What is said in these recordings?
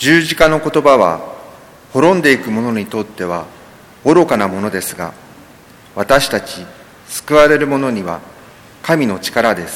十字架の言葉は滅んでいく者にとっては愚かなものですが、私たち救われる者には神の力です。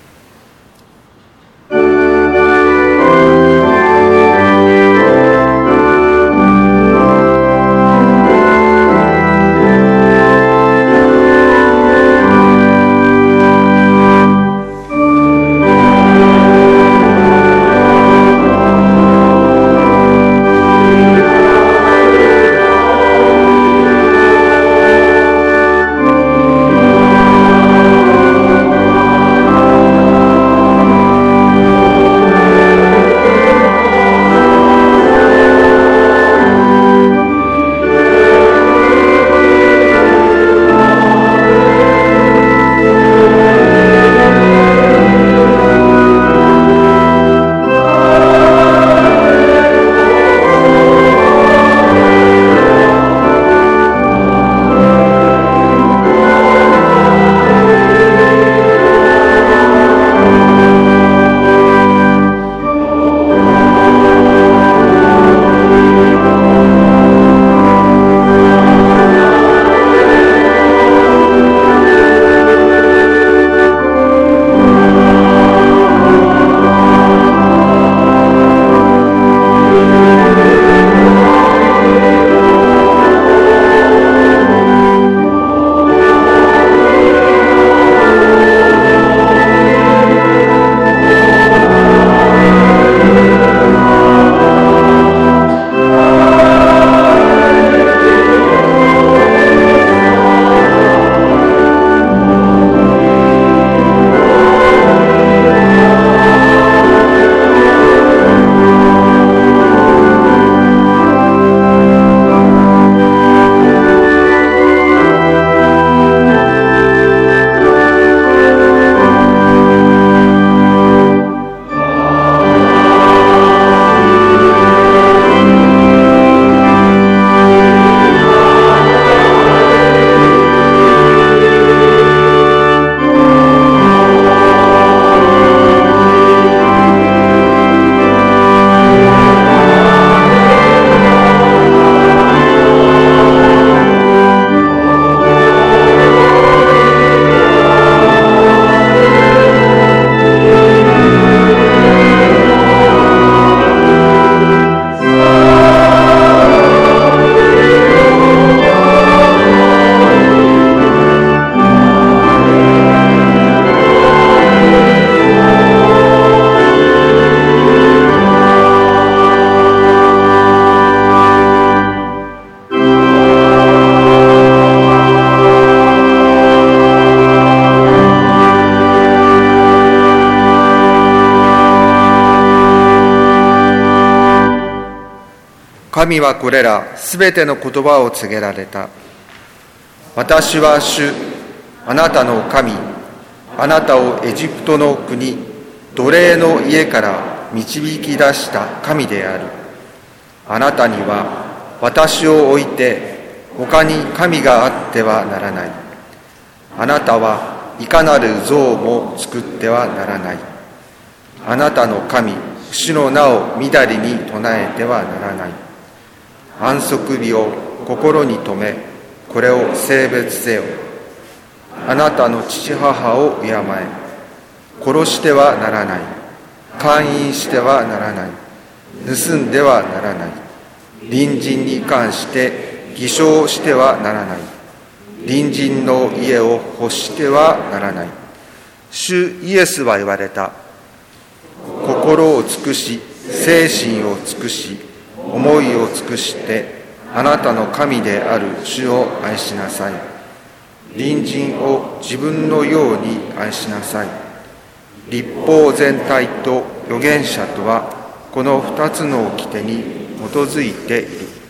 神はこれらすべての言葉を告げられた。私は主、あなたの神、あなたをエジプトの国、奴隷の家から導き出した神である。あなたには私を置いて他に神があってはならない。あなたはいかなる像も作ってはならない。あなたの神、主の名をみだりに唱えてはならない。安息日を心に留め、これを聖別せよ。あなたの父母を敬え。殺してはならない。姦淫してはならない。盗んではならない。隣人に関して偽証してはならない。隣人の家を欲してはならない。主イエスは言われた。心を尽くし、精神を尽くし、思いを尽くしてあなたの神である主を愛しなさい。隣人を自分のように愛しなさい。律法全体と預言者とはこの二つの掟に基づいている。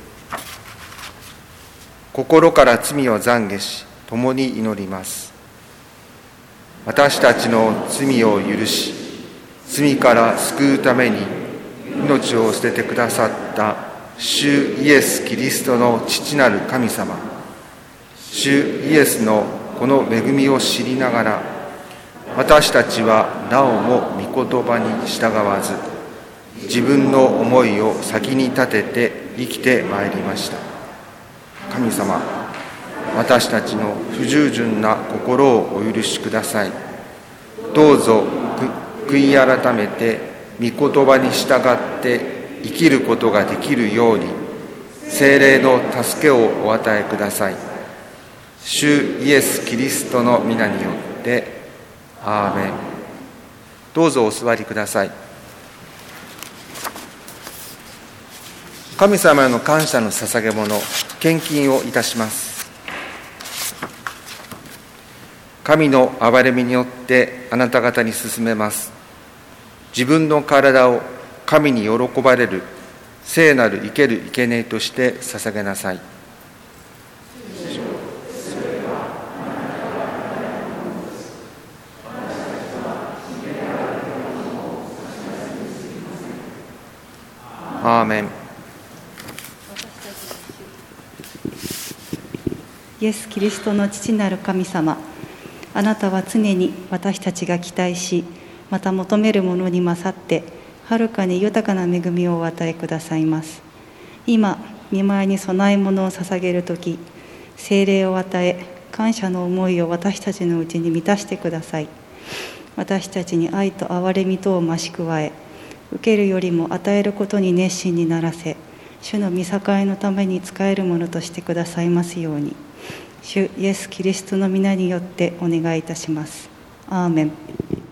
心から罪を懺悔し共に祈ります。私たちの罪を許し、罪から救うために命を捨ててくださった主イエス・キリストの父なる神様、主イエスのこの恵みを知りながら、私たちはなおも御言葉に従わず、 自分の思いを先に立てて生きてまいりました。神様、私たちの不従順な心をお許しください。どうぞ悔い改めて御言葉に従って生きることができるように、聖霊の助けをお与えください。主イエス・キリストの皆によって、アーメン。どうぞお座りください。神様への感謝の捧げ物、献金をいたします。神の憐れみによってあなた方に進めます。自分の体を神に喜ばれる聖なる生ける生贄として捧げなさい。アーメン。 イエス・キリストの父なる神様、あなたは常に私たちが期待し、また求めるものに勝ってはるかに豊かな恵みをお与えくださいます。今、御前に供え物を捧げるとき、聖霊を与え、感謝の思いを私たちのうちに満たしてください。私たちに愛と憐れみとを増し加え、受けるよりも与えることに熱心にならせ、主の御栄のために仕えるものとしてくださいますように。主イエス・キリストの皆によってお願いいたします。アーメン。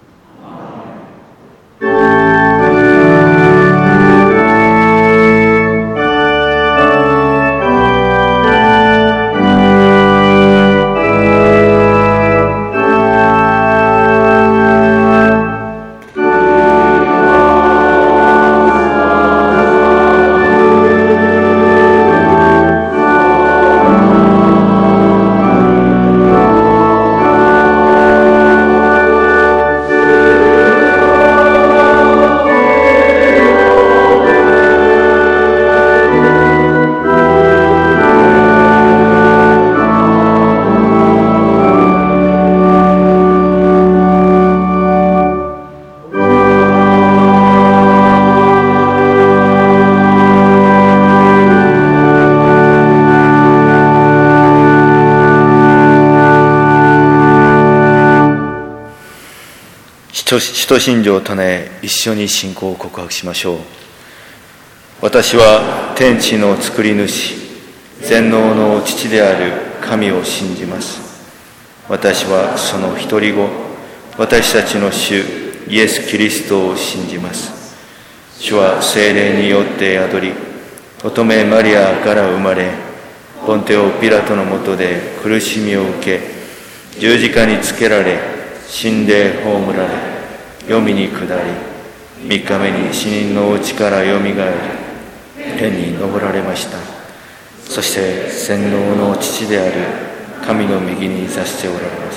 使徒信条を唱え、一緒に信仰を告白しましょう。私は天地の作り主、全能の父である神を信じます。私はその一人子、私たちの主イエス・キリストを信じます。主は聖霊によって宿り、乙女マリアから生まれ、ポンテオ・ピラトのもとで苦しみを受け、十字架につけられ、死んで葬られ、黄泉に下り、3日目に死人のうちからよみがえり、天に昇られました。そして全能の父である神の右に座しておられます。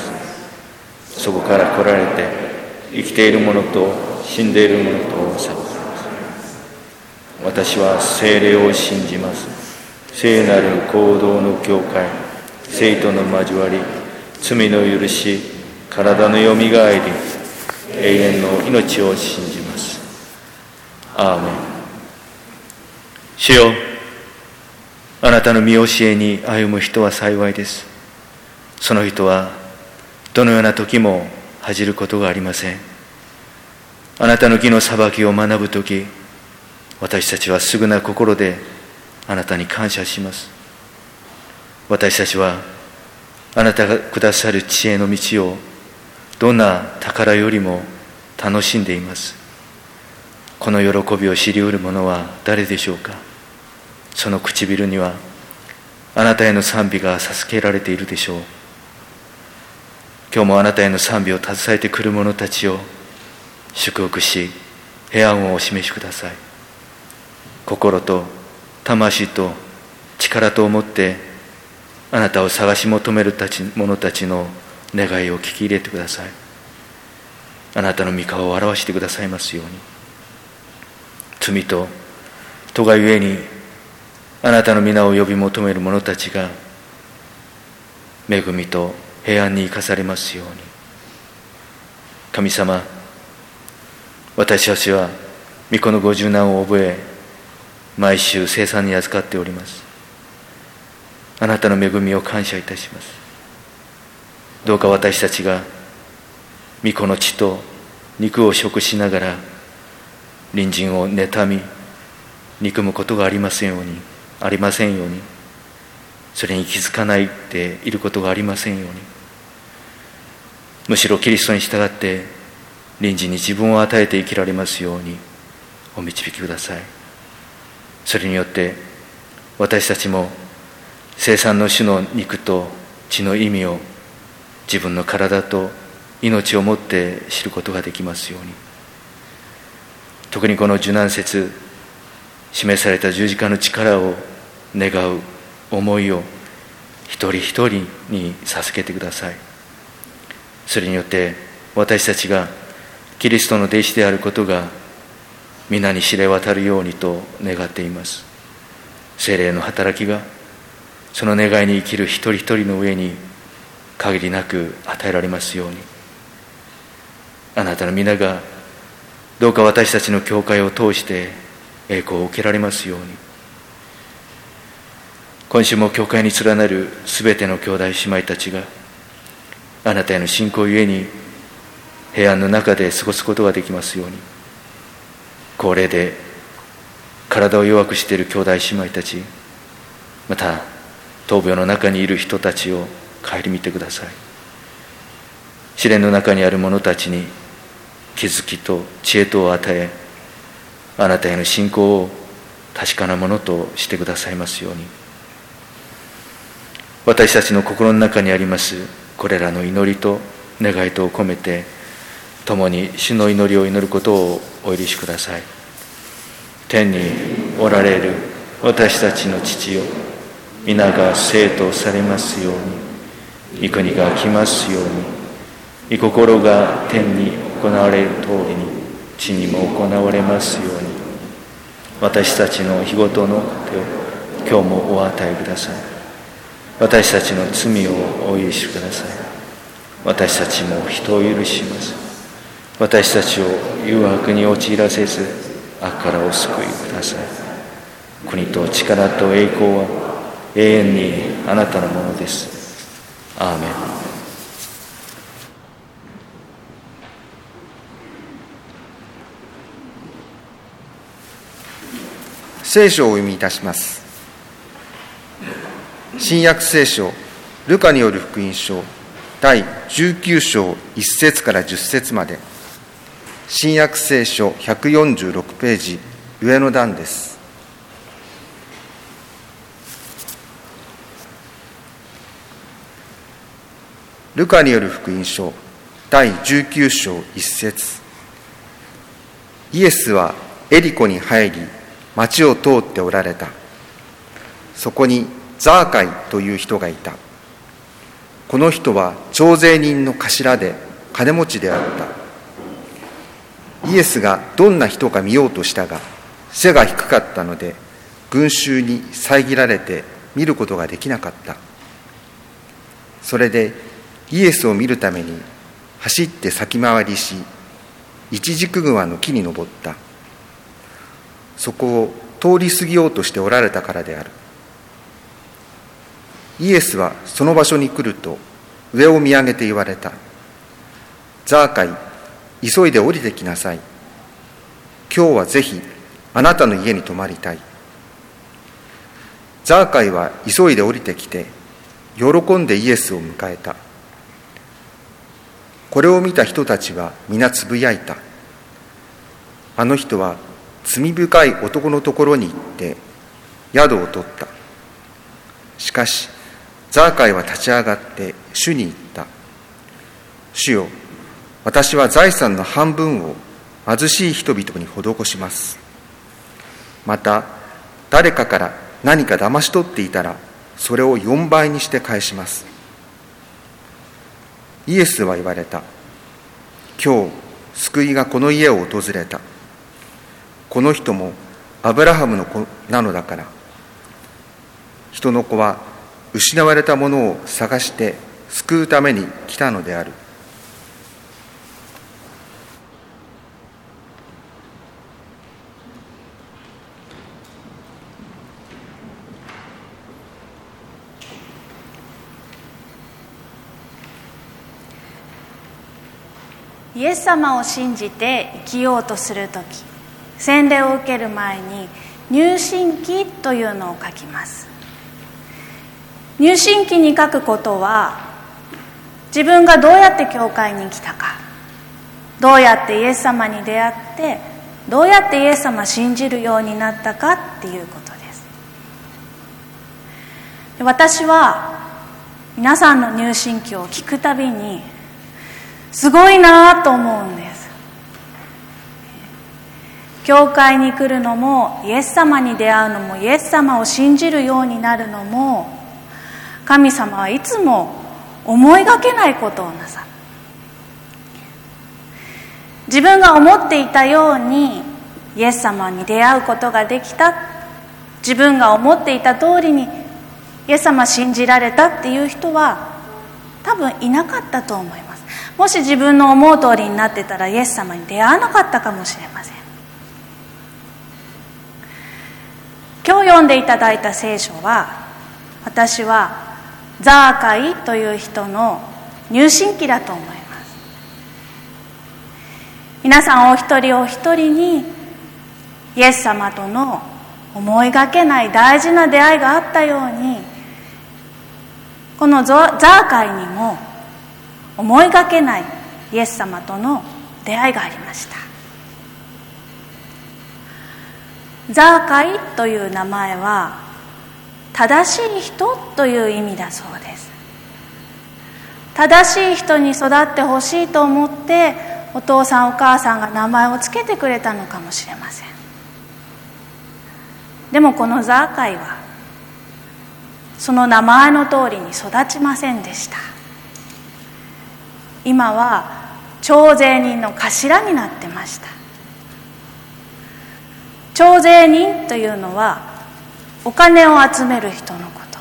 そこから来られて、生きている者と死んでいる者とを裁かれます。私は聖霊を信じます。聖なる行動の教会、聖との交わり、罪の許し、体のよみがえり、永遠の命を信じます。アーメン。主よ、あなたの御教えに歩む人は幸いです。その人はどのような時も恥じることがありません。あなたの義の裁きを学ぶとき、私たちはすぐな心であなたに感謝します。私たちはあなたがくださる知恵の道をどんな宝よりも楽しんでいます。この喜びを知り得る者は誰でしょうか。その唇にはあなたへの賛美が授けられているでしょう。今日もあなたへの賛美を携えてくる者たちを祝福し、平安をお示しください。心と魂と力とを持ってあなたを探し求める者たちの願いを聞き入れてください。あなたの御顔を表してくださいますように。罪と咎ゆえにあなたの皆を呼び求める者たちが恵みと平安に生かされますように。神様、私たちは御子のご柔軟を覚え、毎週聖餐に預かっております。あなたの恵みを感謝いたします。どうか私たちが御子の血と肉を食しながら隣人を妬み憎むことがありませんように、それに気づかないでいることがありませんように、むしろキリストに従って隣人に自分を与えて生きられますようにお導きください。それによって私たちも聖餐の主の肉と血の意味を自分の体と命をもって知ることができますように。特にこの受難節、示された十字架の力を願う思いを一人一人に授けてください。それによって私たちがキリストの弟子であることが皆に知れ渡るようにと願っています。聖霊の働きがその願いに生きる一人一人の上に限りなく与えられますように。あなたの皆がどうか私たちの教会を通して栄光を受けられますように。今週も教会に連なるすべての兄弟姉妹たちがあなたへの信仰ゆえに平安の中で過ごすことができますように。高齢で体を弱くしている兄弟姉妹たち、また闘病の中にいる人たちを顧みてください。試練の中にある者たちに気づきと知恵とを与え、あなたへの信仰を確かなものとしてくださいますように。私たちの心の中にありますこれらの祈りと願いとを込めて、共に主の祈りを祈ることをお許しください。天におられる私たちの父よ、皆が聖とされますように。御国が来ますように。御心が天に行われる通りに地にも行われますように。私たちの日ごとの手を今日もお与えください。私たちの罪をお許しください。私たちも人を許します。私たちを誘惑に陥らせず悪からお救いください。国と力と栄光は永遠にあなたのものです。アーメン。 聖書をお読みいたします。新約聖書ルカによる福音書第19章1節から10節まで、新約聖書146ページ上の段です。ルカによる福音書第19章1節。イエスはエリコに入り町を通っておられた。そこにザーカイという人がいた。この人は徴税人の頭で金持ちであった。イエスがどんな人か見ようとしたが背が低かったので群衆に遮られて見ることができなかった。それでイエスを見るために走って先回りし、イチジクグマの木に登った。そこを通り過ぎようとしておられたからである。イエスはその場所に来ると上を見上げて言われた。ザーカイ、急いで降りてきなさい。今日はぜひあなたの家に泊まりたい。ザーカイは急いで降りてきて喜んでイエスを迎えた。これを見た人たちは皆つぶやいた。あの人は罪深い男のところに行って宿を取った。しかしザーカイは立ち上がって主に言った。主よ、私は財産の半分を貧しい人々に施します。また誰かから何か騙し取っていたらそれを4倍にして返します。イエスは言われた。今日救いがこの家を訪れた。この人もアブラハムの子なのだから。人の子は失われたものを探して救うために来たのである。 イエス様を信じて生きようとするとき、洗礼を受ける前に入信記というのを書きます。入信記に書くことは、自分がどうやって教会に来たか、どうやってイエス様に出会って、どうやってイエス様を信じるようになったかっていうことです。私は皆さんの入信記を聞くたびにすごいなと思うんです。教会に来るのも、イエス様に出会うのも、イエス様を信じるようになるのも、神様はいつも思いがけないことをなさる。自分が思っていたようにイエス様に出会うことができた、自分が思っていた通りにイエス様を信じられたっていう人は多分いなかったと思います。もし自分の思う通りになってたら、イエス様に出会わなかったかもしれません。今日読んでいただいた聖書は、私はザーカイという人の入信記だと思います。皆さんお一人お一人にイエス様との思いがけない大事な出会いがあったように、このザーカイにも思いがけないイエス様との出会いがありました。ザーカイという名前は正しい人という意味だそうです。正しい人に育ってほしいと思ってお父さんお母さんが名前をつけてくれたのかもしれません。でもこのザーカイはその名前の通りに育ちませんでした。今は徴税人の頭になってました。徴税人というのはお金を集める人のこと。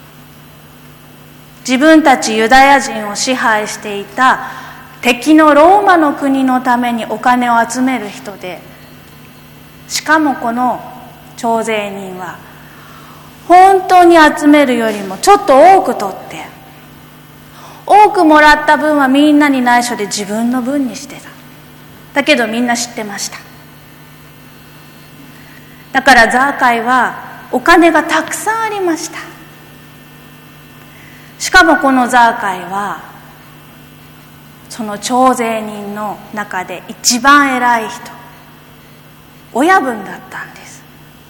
自分たちユダヤ人を支配していた敵のローマの国のためにお金を集める人で、しかもこの徴税人は本当に集めるよりもちょっと多く取って、多くもらった分はみんなに内緒で自分の分にしてた。だけどみんな知ってました。だからザーカイはお金がたくさんありました。しかもこのザーカイはその徴税人の中で一番偉い人、親分だったんです。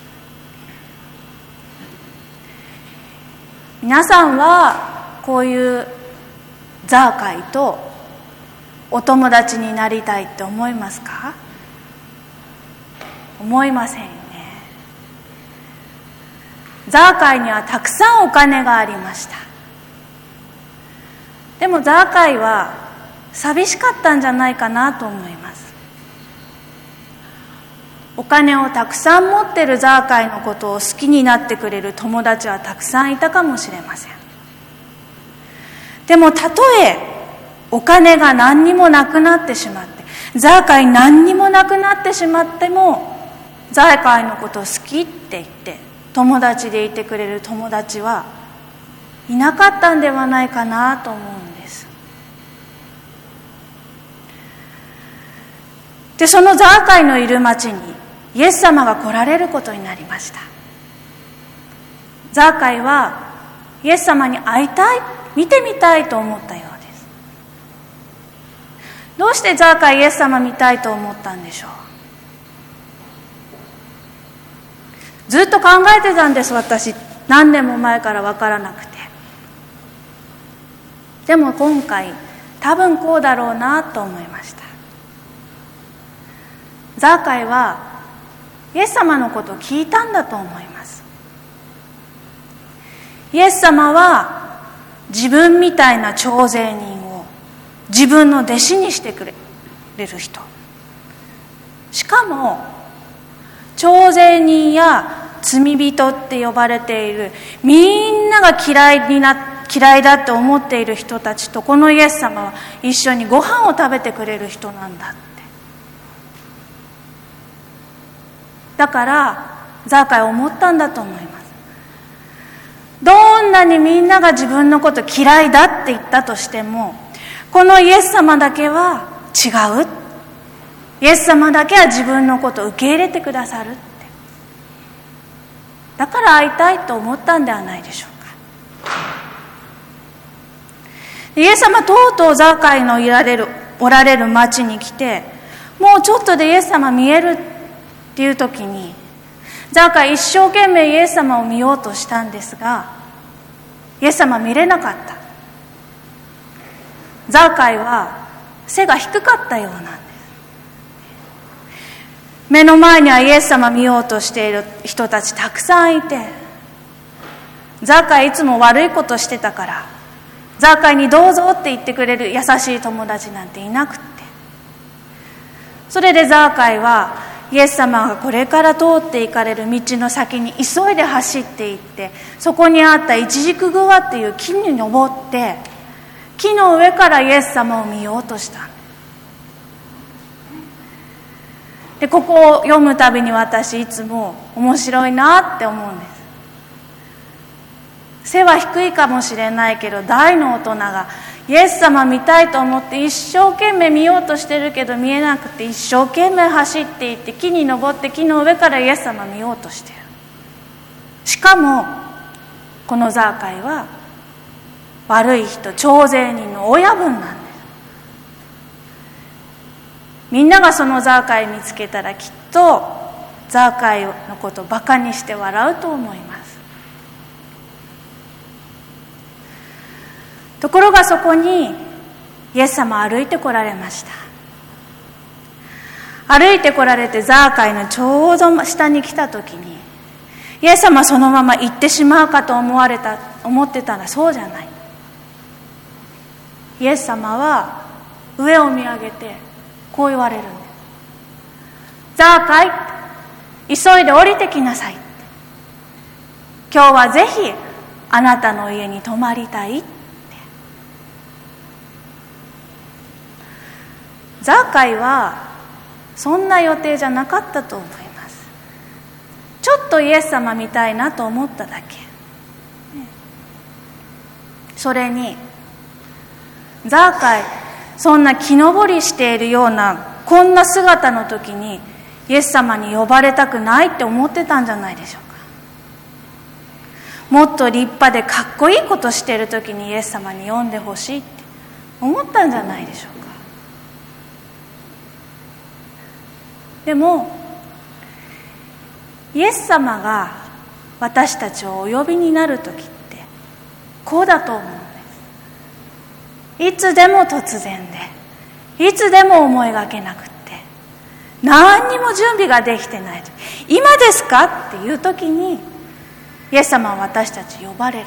皆さんはこういうザーカイとお友達になりたいって思いますか？思いませんよね。ザーカイにはたくさんお金がありました。でもザーカイは寂しかったんじゃないかなと思います。お金をたくさん持ってるザーカイのことを好きになってくれる友達はたくさんいたかもしれません。でもたとえお金が何にもなくなってしまって、ザーカイ何にもなくなってしまっても、ザーカイのことを好きって言って友達でいてくれる友達はいなかったんではないかなと思うんです。で、そのザーカイのいる町にイエス様が来られることになりました。ザーカイはイエス様に会いたい、見てみたいと思ったようです。どうしてザーカイイエス様見たいと思ったんでしょう。ずっと考えてたんです、私。何年も前から分からなくて。でも今回多分こうだろうなと思いました。ザーカイはイエス様のことを聞いたんだと思います。イエス様は自分みたいな徴税人を自分の弟子にしてくれる人、しかも徴税人や罪人って呼ばれている、みんなが嫌いだって思っている人たちとこのイエス様は一緒にご飯を食べてくれる人なんだって。だからザーカイは思ったんだと思います。どんなにみんなが自分のこと嫌いだって言ったとしても、このイエス様だけは違う。イエス様だけは自分のことを受け入れてくださるって。だから会いたいと思ったんではないでしょうか。イエス様とうとうザーカイのおられる町に来て、もうちょっとでイエス様見えるっていう時に、ザーカイ一生懸命イエス様を見ようとしたんですが、イエス様見れなかった。ザーカイは背が低かったようなんです。目の前にはイエス様見ようとしている人たちたくさんいて、ザーカイいつも悪いことしてたから、ザーカイにどうぞって言ってくれる優しい友達なんていなくって、それでザーカイはイエス様がこれから通っていかれる道の先に急いで走っていって、そこにあったイチジクグワっていう木に登って、木の上からイエス様を見ようとしたんです。で、ここを読むたびに私いつも面白いなって思うんです。背は低いかもしれないけど、大の大人がイエス様見たいと思って一生懸命見ようとしてるけど見えなくて、一生懸命走っていって木に登って木の上からイエス様見ようとしてる。しかもこのザーカイは悪い人、徴税人の親分なんです。みんながそのザーカイ見つけたらきっとザーカイのことをバカにして笑うと思います。ところがそこにイエス様歩いてこられました。歩いてこられてザーカイのちょうど下に来た時に、イエス様そのまま行ってしまうかと思ってたらそうじゃない。イエス様は上を見上げてこう言われるんです。ザーカイ、急いで降りてきなさい。今日はぜひあなたの家に泊まりたいって。ザーカイはそんな予定じゃなかったと思います。ちょっとイエス様見たいなと思っただけ。それにザーカイ、そんな木登りしているようなこんな姿の時にイエス様に呼ばれたくないって思ってたんじゃないでしょうか。もっと立派でかっこいいことしている時にイエス様に呼んでほしいって思ったんじゃないでしょうか。でもイエス様が私たちをお呼びになる時ってこうだと思うんです。いつでも突然で、いつでも思いがけなくって、何にも準備ができてない、今ですかっていう時にイエス様は私たち呼ばれる。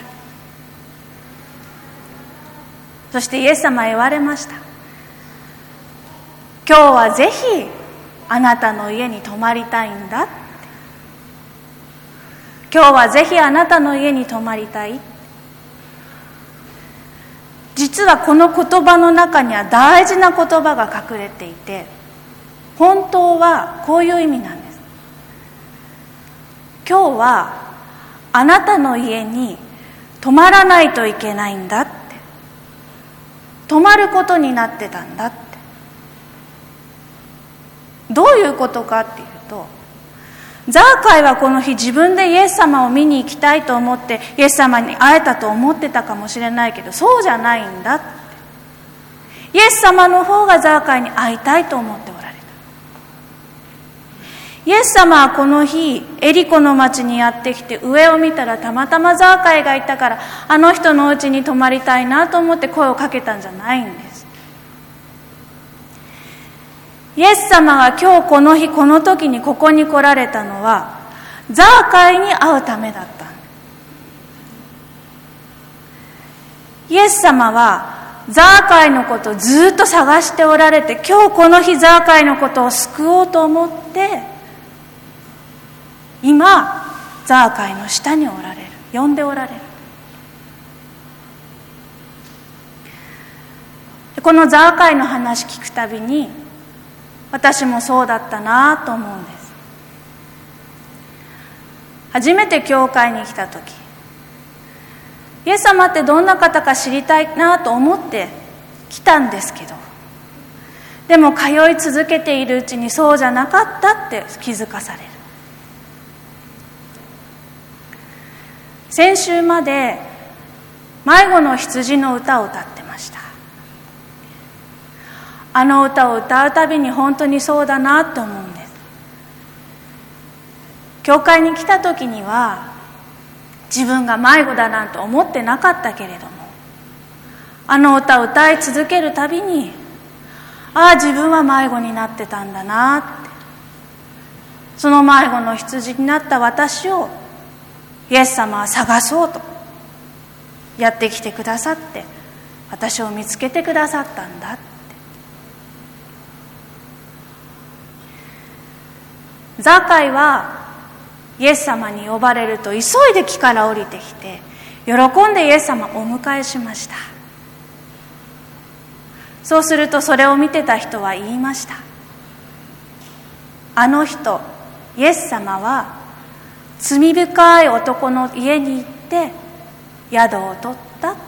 そしてイエス様は言われました。今日はぜひあなたの家に泊まりたいんだって。今日はぜひあなたの家に泊まりたい。実はこの言葉の中には大事な言葉が隠れていて、本当はこういう意味なんです。今日はあなたの家に泊まらないといけないんだって、泊まることになってたんだって。どういうことかっていうと、ザーカイはこの日自分でイエス様を見に行きたいと思ってイエス様に会えたと思ってたかもしれないけど、そうじゃないんだって。イエス様の方がザーカイに会いたいと思っておられた。イエス様はこの日エリコの町にやってきて、上を見たらたまたまザーカイがいたから、あの人のお家に泊まりたいなと思って声をかけたんじゃないんです。イエス様が今日この日この時にここに来られたのはザーカイに会うためだった。イエス様はザーカイのことをずっと探しておられて、今日この日ザーカイのことを救おうと思って今ザーカイの下におられる、呼んでおられる。このザーカイの話聞くたびに私もそうだったなと思うんです。初めて教会に来た時、イエス様ってどんな方か知りたいなと思って来たんですけど、 でも通い続けているうちにそうじゃなかったって気づかされる。先週まで迷子の羊の歌を歌ってました。あの歌を歌うたびに本当にそうだなと思うんです。教会に来た時には自分が迷子だなんて思ってなかったけれども、あの歌を歌い続けるたびに、ああ自分は迷子になってたんだなって、その迷子の羊になった私をイエス様は探そうとやってきてくださって、私を見つけてくださったんだって。ザーカイはイエス様に呼ばれると急いで木から降りてきて、喜んでイエス様をお迎えしました。そうするとそれを見てた人は言いました。あの人、イエス様は罪深い男の家に行って宿を取ったって。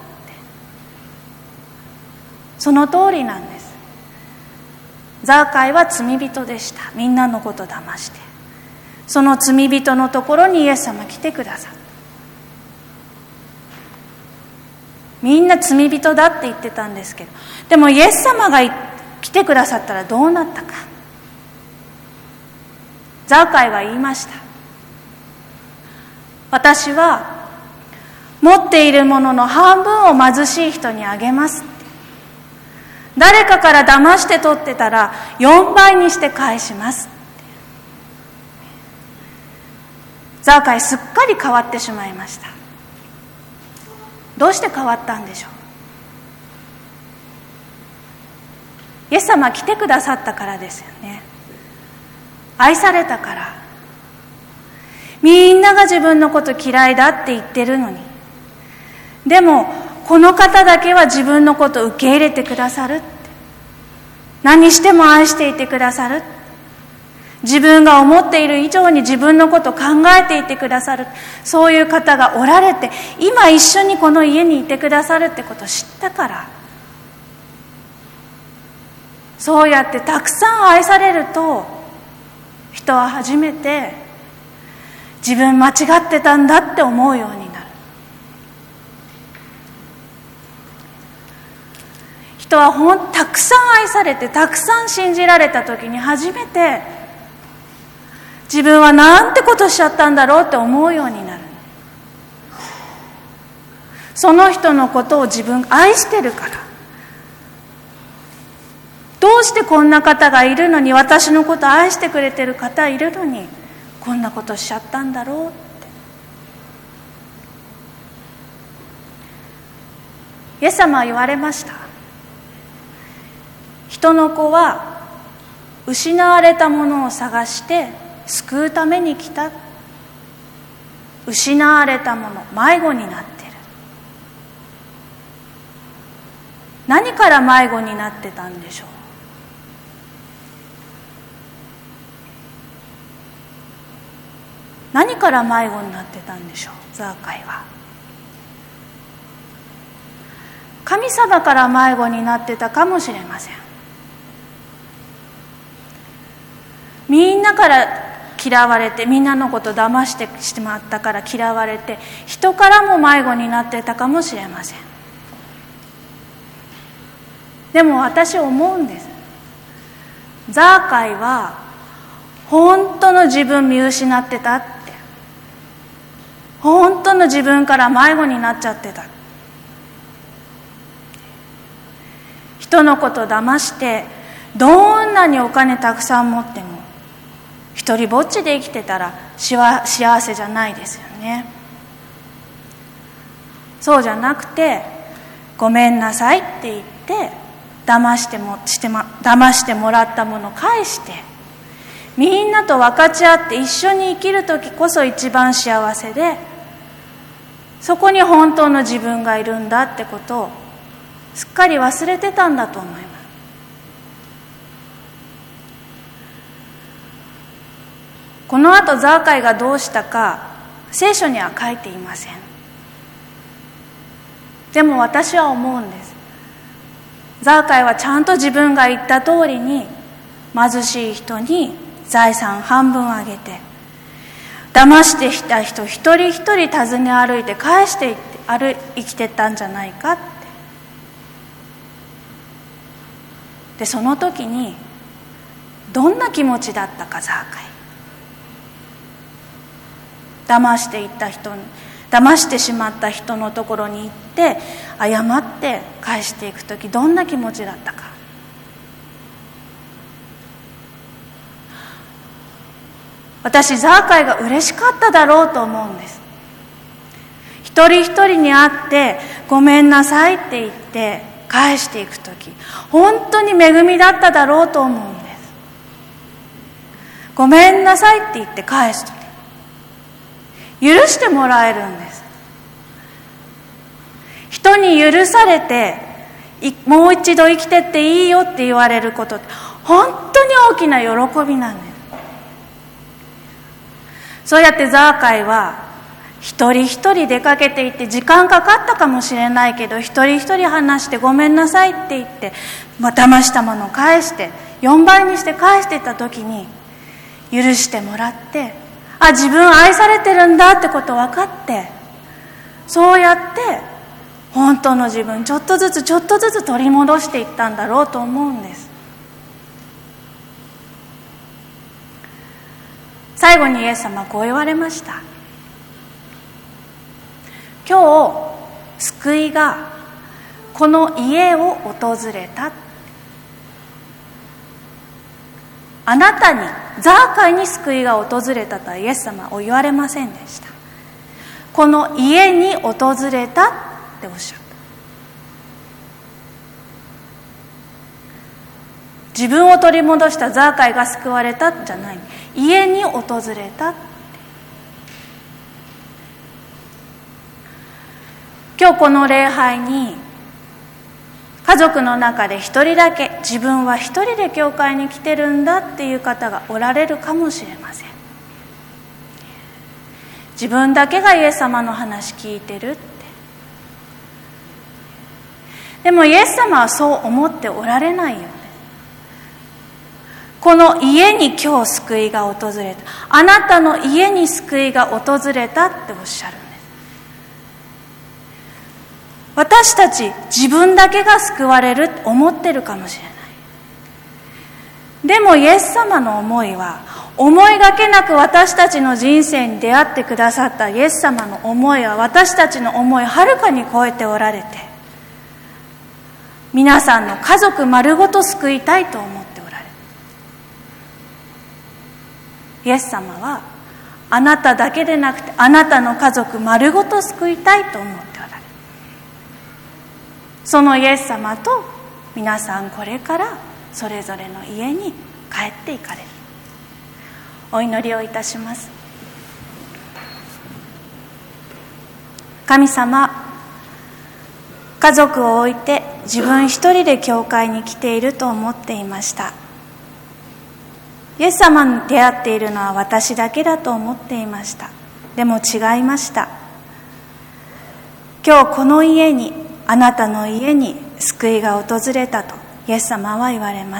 その通りなんです。ザーカイは罪人でした。みんなのこと騙して、その罪人のところにイエス様来てくださった。みんな罪人だって言ってたんですけど、でもイエス様が来てくださったらどうなったか。ザーカイは言いました。私は持っているものの半分を貧しい人にあげますって。誰かから騙して取ってたら4倍にして返しますって。ザーカイすっかり変わってしまいました。どうして変わったんでしょう。イエス様来てくださったからですよね。愛されたから。みんなが自分のこと嫌いだって言ってるのに、でもこの方だけは自分のことを受け入れてくださるって、何しても愛していてくださる、自分が思っている以上に自分のことを考えていてくださる、そういう方がおられて、今一緒にこの家にいてくださるってことを知ったから、そうやってたくさん愛されると、人は初めて自分間違ってたんだって思うようになる。人はたくさん愛されて、たくさん信じられた時に初めて自分はなんてことしちゃったんだろうって思うようになる。その人のことを自分が愛してるから。どうしてこんな方がいるのに、私のことを愛してくれてる方いるのにこんなことしちゃったんだろうって。イエス様は言われました。人の子は失われたものを探して救うために来た。失われたもの、迷子になってる。何から迷子になってたんでしょう。何から迷子になってたんでしょう。ザーカイは神様から迷子になってたかもしれません。みんなから嫌われて、みんなのこと騙してしまったから嫌われて、人からも迷子になってたかもしれません。でも私思うんです。ザーカイは本当の自分見失ってたって。本当の自分から迷子になっちゃってた。人のことを騙して、どんなにお金たくさん持っても一人ぼっちで生きてたら幸せじゃないですよね。そうじゃなくて、ごめんなさいって言って騙してもらったものを返して、みんなと分かち合って一緒に生きるときこそ一番幸せで、そこに本当の自分がいるんだってことをすっかり忘れてたんだと思います。この後ザーカイがどうしたか聖書には書いていません。でも私は思うんです。 ザーカイはちゃんと自分が言った通りに貧しい人に財産半分あげて、騙してきた人一人一人尋ね歩いて返していって生きてったんじゃないかって。でその時にどんな気持ちだったかザーカイ。騙してしまった人のところに行って謝って返していく時、どんな気持ちだったか。私ザーカイが嬉しかっただろうと思うんです。一人一人に会ってごめんなさいって言って返していく時、本当に恵みだっただろうと思うんです。ごめんなさいって言って返すとね、許してもらえるんです。人に許されてもう一度生きてっていいよって言われることって本当に大きな喜びなんです。そうやってザーカイは一人一人出かけていって、時間かかったかもしれないけど一人一人話してごめんなさいって言って、騙したものを返して4倍にして返していった時に許してもらって、自分愛されてるんだってこと分かって、そうやって本当の自分ちょっとずつちょっとずつ取り戻していったんだろうと思うんです。最後にイエス様はこう言われました。今日救いがこの家を訪れた。あなたに、ザーカイに救いが訪れたとはイエス様は言われませんでした。この家に訪れたっておっしゃった。自分を取り戻したザーカイが救われたんじゃない、家に訪れた。今日この礼拝に家族の中で一人だけ、自分は一人で教会に来てるんだっていう方がおられるかもしれません。自分だけがイエス様の話聞いてるって。でもイエス様はそう思っておられないよね。この家に今日救いが訪れた。あなたの家に救いが訪れたっておっしゃるんです。私たち自分だけが救われるって思ってるかもしれない。でもイエス様の思いは、思いがけなく私たちの人生に出会ってくださったイエス様の思いは、私たちの思いをはるかに超えておられて、皆さんの家族丸ごと救いたいと思っておられる。イエス様はあなただけでなくて、あなたの家族丸ごと救いたいと思っておられる。そのイエス様と皆さんこれからそれぞれの家に帰っていかれる。お祈りをいたします。神様、家族を置いて自分一人で教会に来ていると思っていました。イエス様に出会っているのは私だけだと思っていました。でも違いました。今日この家に、あなたの家に救いが訪れたとイエス様は言われます。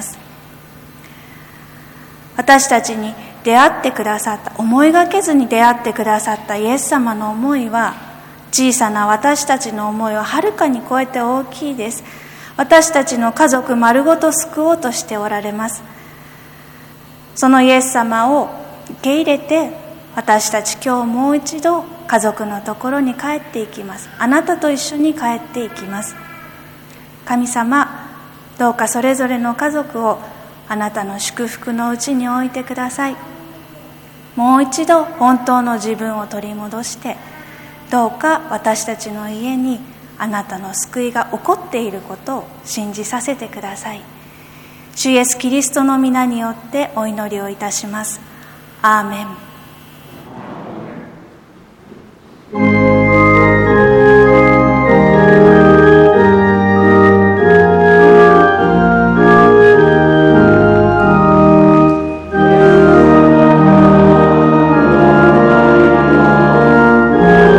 私たちに出会ってくださった、思いがけずに出会ってくださったイエス様の思いは、小さな私たちの思いをはるかに超えて大きいです。私たちの家族丸ごと救おうとしておられます。そのイエス様を受け入れて、私たち今日もう一度家族のところに帰っていきます。あなたと一緒に帰っていきます。神様、どうかそれぞれの家族をあなたの祝福のうちに置いてください。もう一度本当の自分を取り戻して、どうか私たちの家にあなたの救いが起こっていることを信じさせてください。主イエスキリストの皆によってお祈りをいたします。アーメン。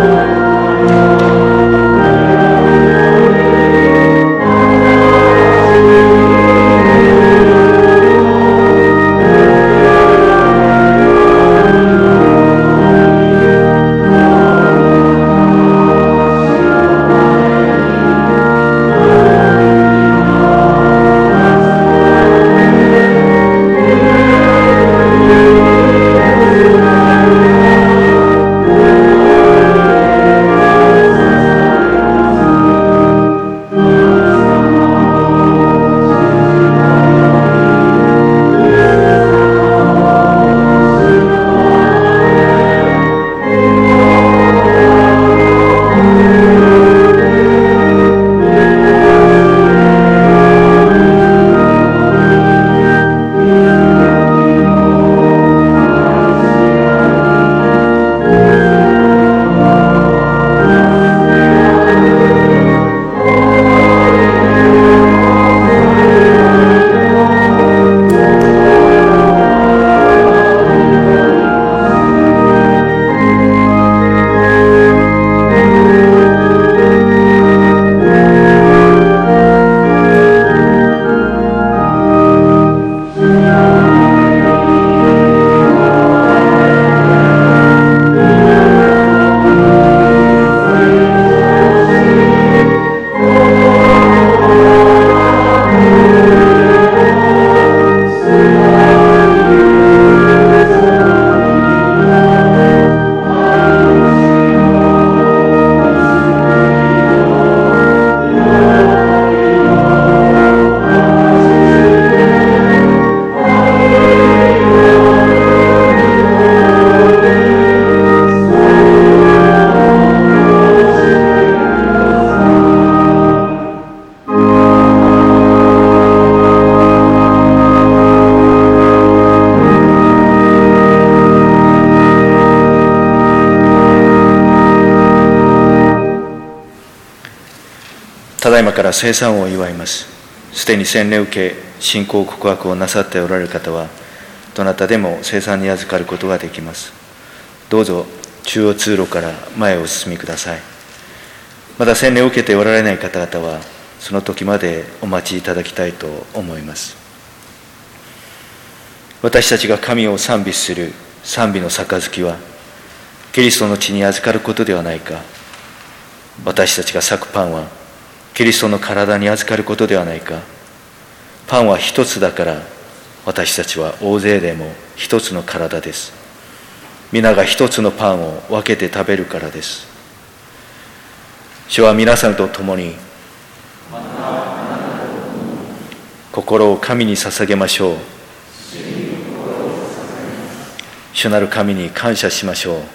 「 ただいまから聖餐を祝います。すでに洗礼を受け、信仰告白をなさっておられる方は、どなたでも聖餐に預かることができます。どうぞ中央通路から前をお進みください。まだ洗礼を受けておられない方々は、その時までお待ちいただきたいと思います。私たちが神を賛美する賛美の杯は、キリストの血に預かることではないか。私たちが裂くパンは、キリストの体に預かることではないか。パンは一つだから、私たちは大勢でも一つの体です。皆が一つのパンを分けて食べるからです。主は皆さんと共に、心を神に捧げましょう。主なる神に感謝しましょう。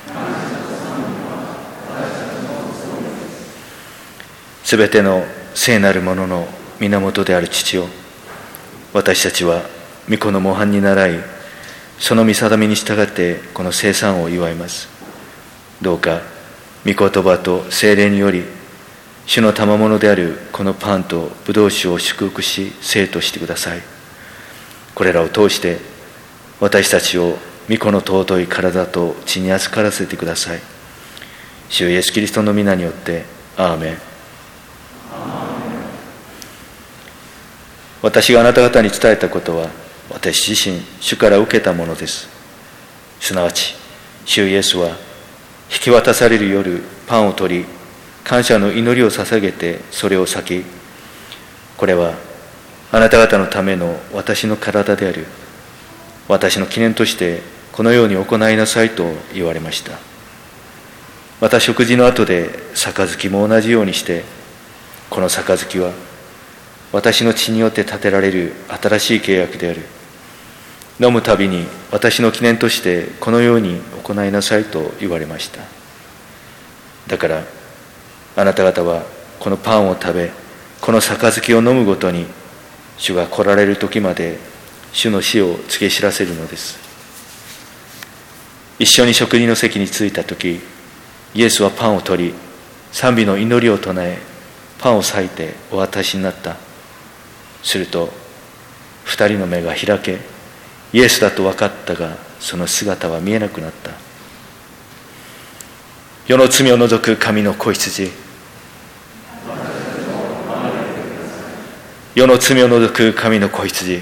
すべての聖なるものの源である父よ、私たちは御子の模範に倣い、その御定めに従ってこの聖餐を祝います。どうか御言葉と聖霊により、主の賜物であるこのパンと葡萄酒を祝福し聖としてください。これらを通して私たちを御子の尊い体と血に預からせてください。主イエスキリストの皆によってアーメン。私があなた方に伝えたことは、私自身主から受けたものです。すなわち主イエスは引き渡される夜、パンを取り、感謝の祈りを捧げてそれを裂き、これはあなた方のための私の体である。私の記念としてこのように行いなさいと言われました。また食事の後で杯も同じようにして、この杯は私の血によって立てられる新しい契約である。飲むたびに私の記念としてこのように行いなさいと言われました。だからあなた方はこのパンを食べ、この杯を飲むごとに、主が来られる時まで主の死を告げ知らせるのです。一緒に食事の席に着いた時、イエスはパンを取り、賛美の祈りを唱え、パンを裂いてお渡しになった。すると二人の目が開け、イエスだと分かったが、その姿は見えなくなった。世の罪を除く神の子羊、世の罪を除く神の子羊、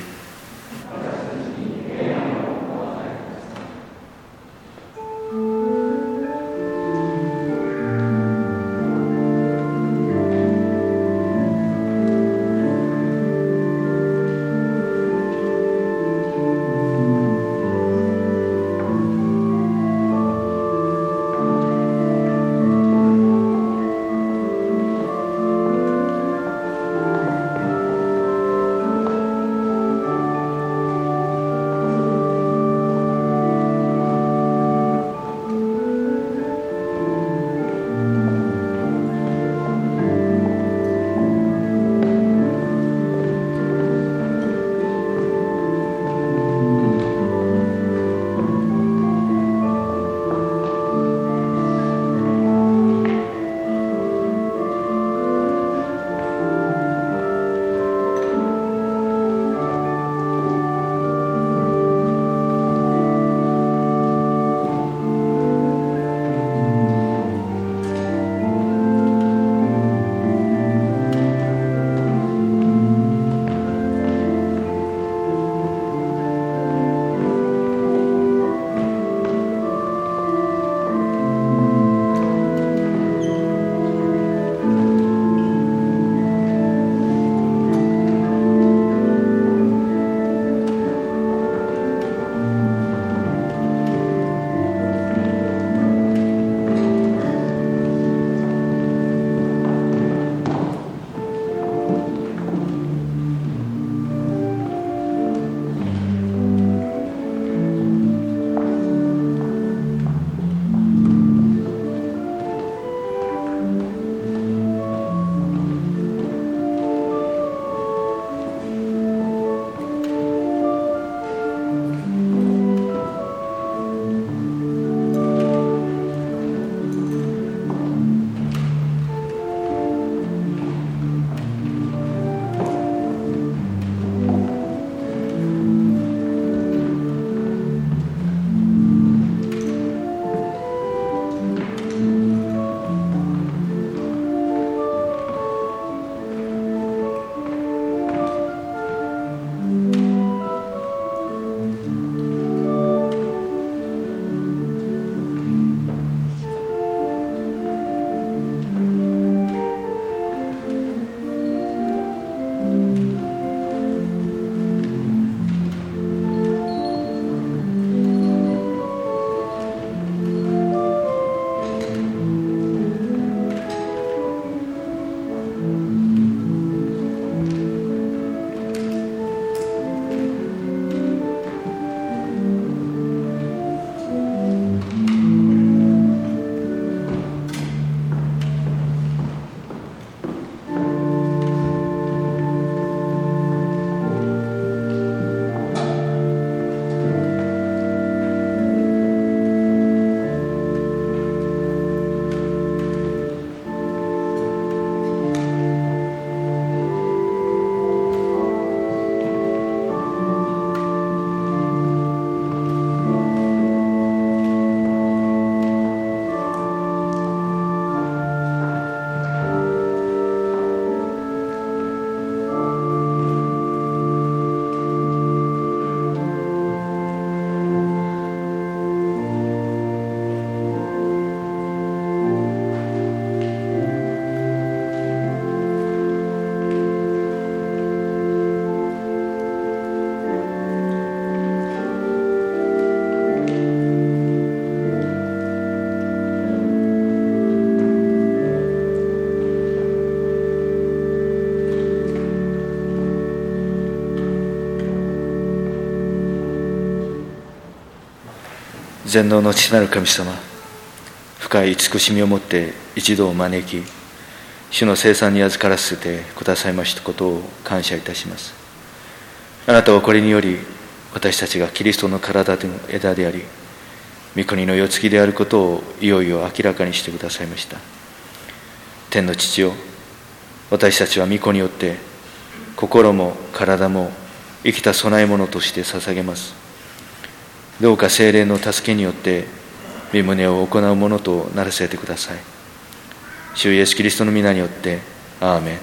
全能の父なる神様、深い慈しみをもって一同を招き、主の聖餐に預からせてくださいましたことを感謝いたします。あなたはこれにより、私たちがキリストの体の枝であり、御国の世継ぎであることをいよいよ明らかにしてくださいました。天の父よ、私たちは御子によって心も体も生きた供え物として捧げます。どうか聖霊の助けによって御旨を行うものとならせてください。主イエスキリストの皆によってアーメン。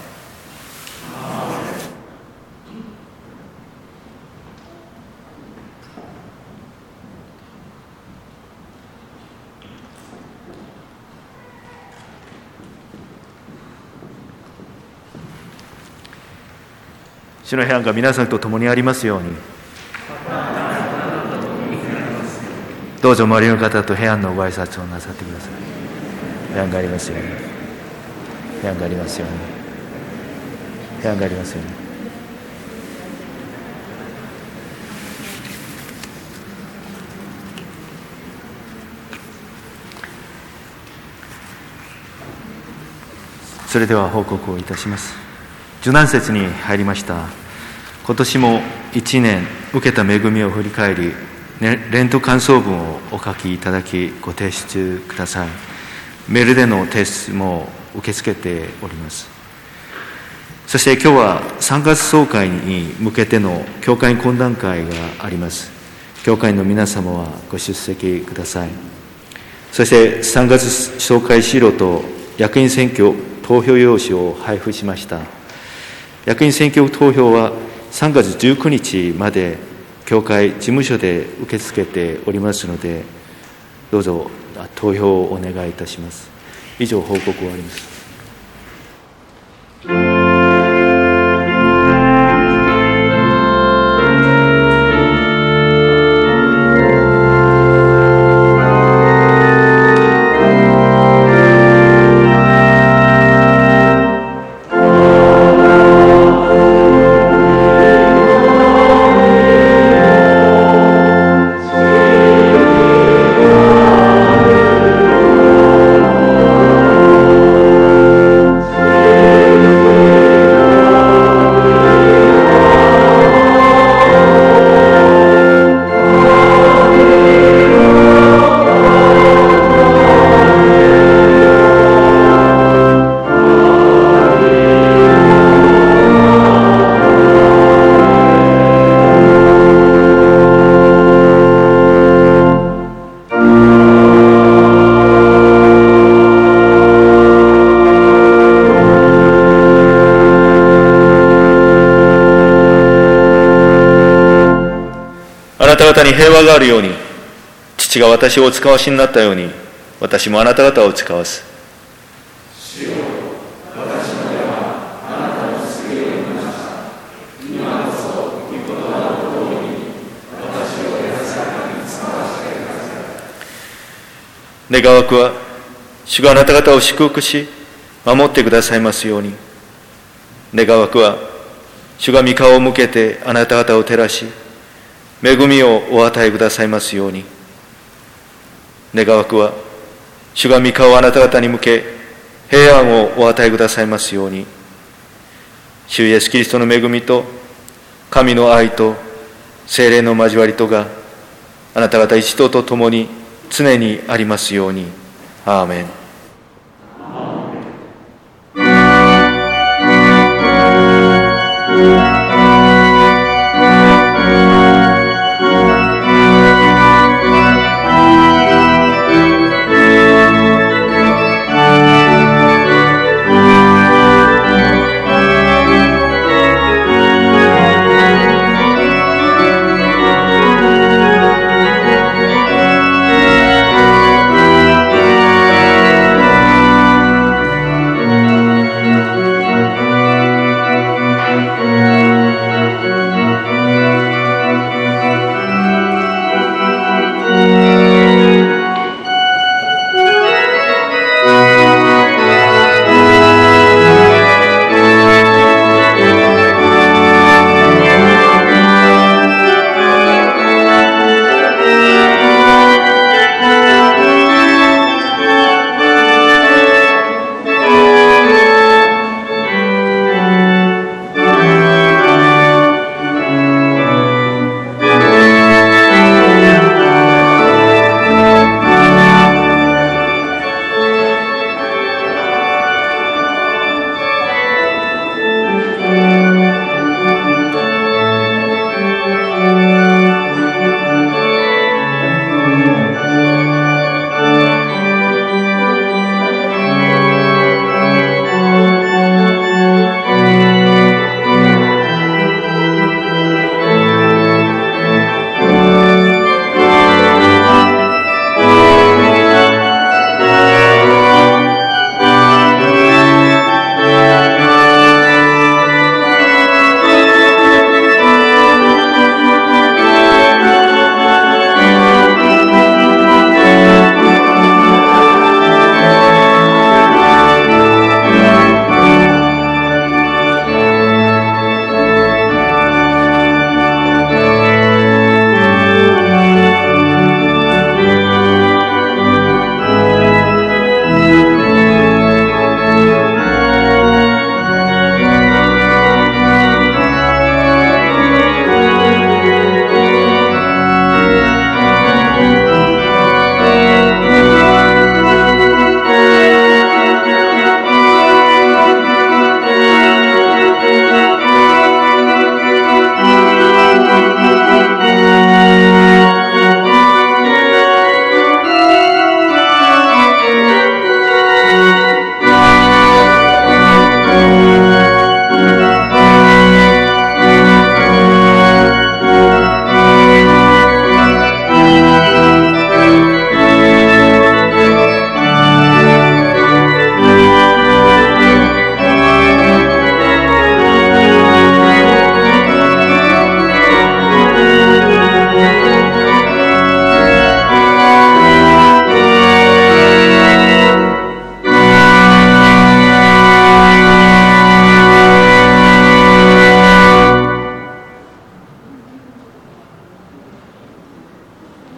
主の平安が皆さんと共にありますように。どうぞ周りの方と平安のご挨拶をなさってください。平安がありますように。平安がありますように。平安がありますように。それでは報告をいたします。受難節に入りました。今年も1年受けた恵みを振り返り、レント感想文をお書きいただきご提出ください。メールでの提出も受け付けております。そして今日は3月総会に向けての教会懇談会があります。教会の皆様はご出席ください。そして3月総会資料と役員選挙投票用紙を配布しました。役員選挙投票は3月19日まで教会事務所で受け付けておりますので、どうぞ投票をお願いいたします。以上報告終わります。あなた方に平和があるように、父が私をお使わしになったように、私もあなた方を使わす。主よ、私の手はあなたの救いを見ました。今こそ御言葉の通りに私を安らかに使わせてください。願わくは、主があなた方を祝福し、守ってくださいますように。願わくは、主が御顔を向けてあなた方を照らし、恵みをお与えくださいますように。願わくは、主が御顔をあなた方に向け、平安をお与えくださいますように。主イエスキリストの恵みと、神の愛と、聖霊の交わりとが、あなた方一同と共に常にありますように。アーメン。